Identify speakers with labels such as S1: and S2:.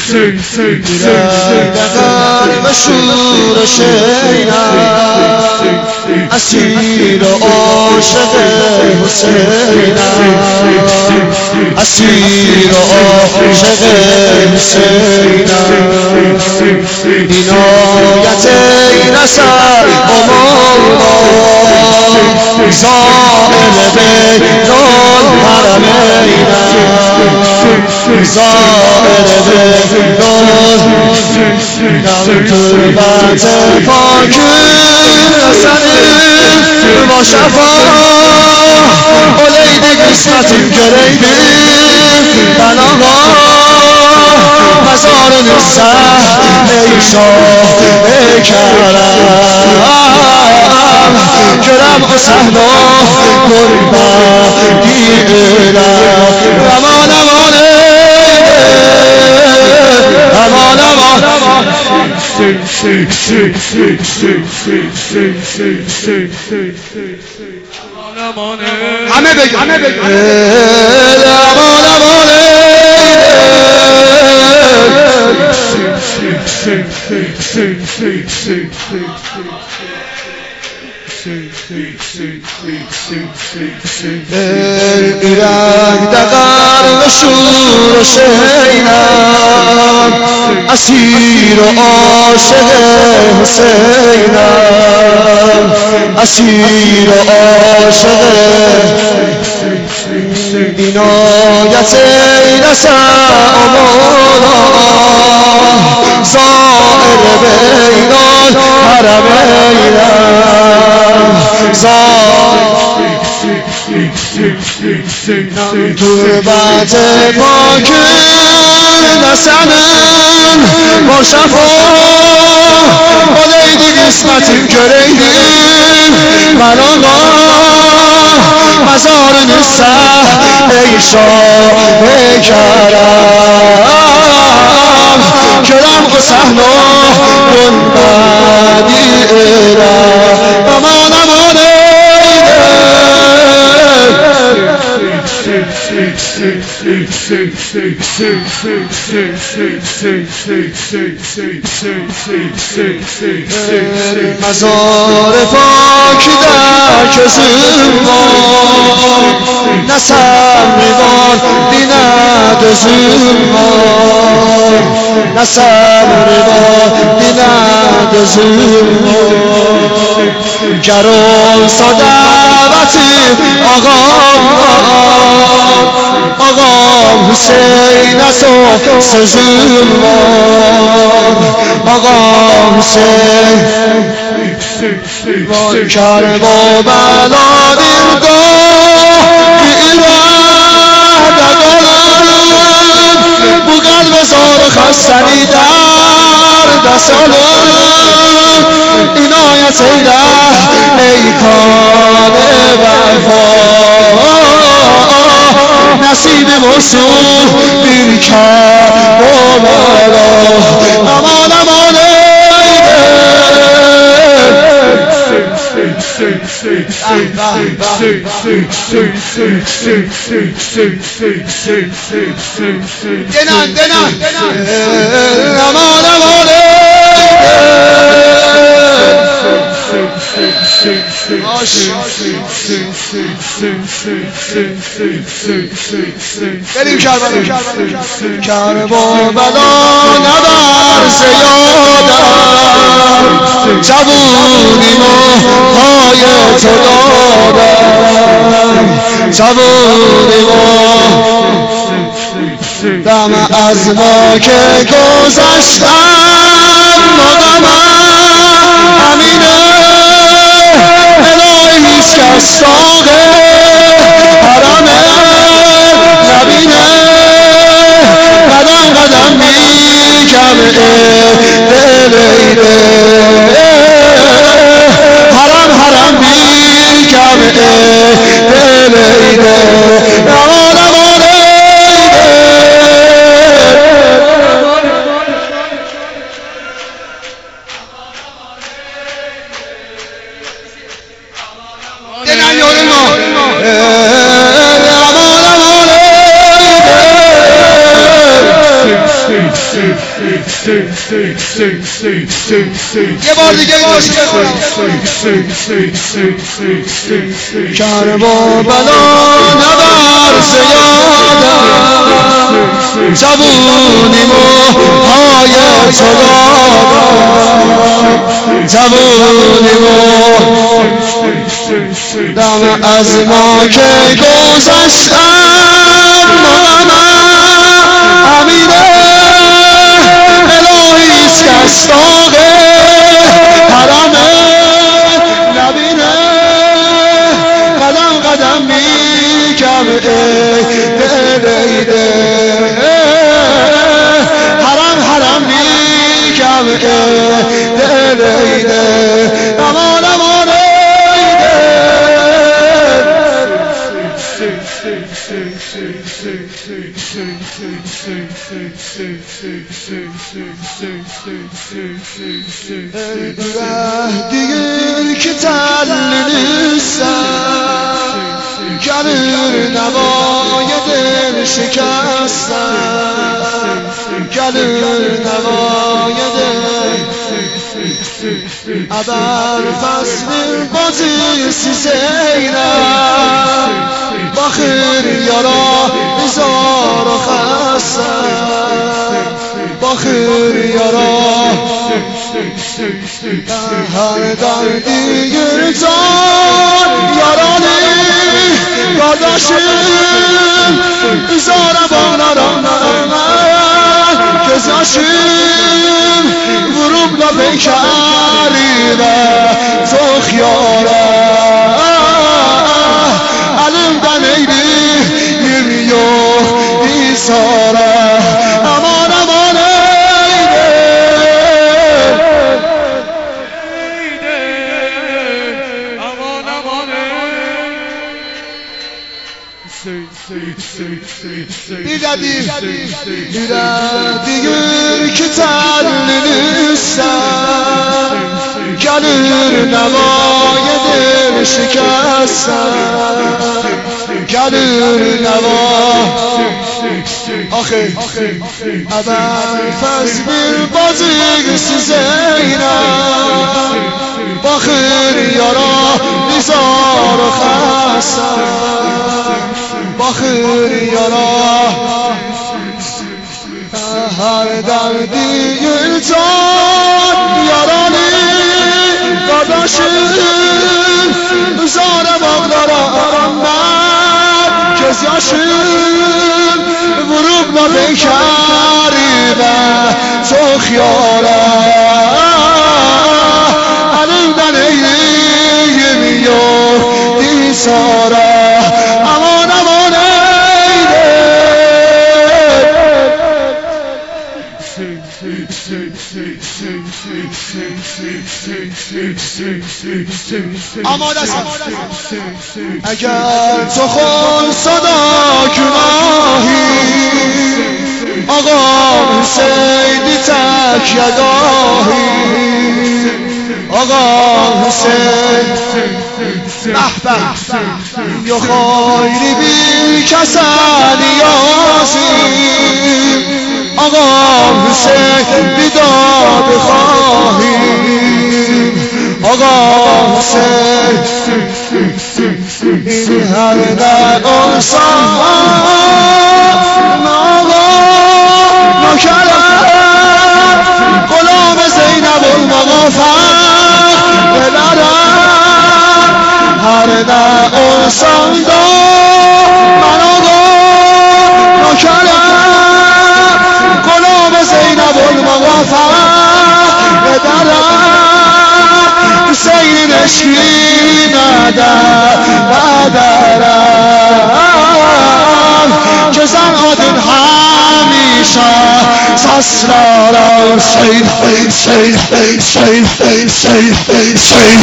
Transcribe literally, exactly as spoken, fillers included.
S1: غرق شور شینم اسیر عاشق حسینم اسیر عاشق حسینم عنایت رسد امانا زائر بیت الحرمینم زائر بیت الحرمینم تربت پاک رسد با شفا oleydi kısmetim göreydi ben ağa mezarın sahne şah ey kerem görem o sahne kurba diyle aman aman aman aman همه بگید همه بگید امان امان ایران دقر و شور و شینم اسیر و عاشق حسینم اسیر و عاشق عنایت رسد امانا زائر بین الحرمینم زائر تربت پاک رسدن با شفا oleydi kısmetim göreydim ben ağa mezarını sahne şah ey kerem görem o sahne gurbadi ile aman aman مزار پاک در کزم var ne sabri var dinet özüm var ne sabri var dinet özüm var ger olsa davetim ağam var ağam Hüseyin'e sözüm var ağam Hüseyin var Kerbela dilgah irade kalın bu kalbe zor xastəni dərdə salın inayet eyle ey kâne vefa nasibim olsun bir Kerbela aman aman Denan, denan, denan. Aman, aman. Benim Kerbela, Kerbela neler ziyadem, cevunimo hayat dادم cevunimo دم از ما که گذشتم مقام همینه الهی هیچ کس ساق حرم نبینه قدم قدم میگم دل ایده حرم حرم میگم دل ایده یه بار دیگه باشه بخونم کربلا نبر زیادم جوونی موهای تو دارم جوونی مو دم از ما که گذشتم امیره الهیست که از طاق حرمه نبینه قدم قدم میگم دل ایده حرم حرم میگم دل ایده امان امان ایده دیگر که تل نیستم گلر نوای دل شکستم گلر نوای دل ابر فصل بازی سی زینم باخر یارا هزار و خستم باخر یارا هر دردی گرزان یارانی داداشیم زارم بانا را نرمن که زاشیم ورود لبکری و تو خیاره علم دنیدی یمیوخ دیساره امان امان ایده امان امان ایده دیگر که تل نیستم گلر نوای دل شکستم گلر نوا آخه ابر فصل بازی سی زینم باخر یارا نیزار و خستم باخر یارا هر دردی جان یارانی داداشیم زار مقدارم من که زیاشیم ورود نبکری و تو خیاره علم دنیه میو دیساره امان امان ایده آماده است اگر تو خون صدا گناهی آقا حسینی تک یگاهی آقا حسین بحبه یا خیلی بی کسا نیازی آقا حسین بیداد خواهیم آقا حسین این هر در انسان آقا نکرم غلام زینب المغافر بلرم هر در انسان دا من آقا نکرم غلام زینب المغافر بدرم حسین نشکی ندر ندرم که زن عادل همیشه سسرارم سید سید سید سید سید سید سید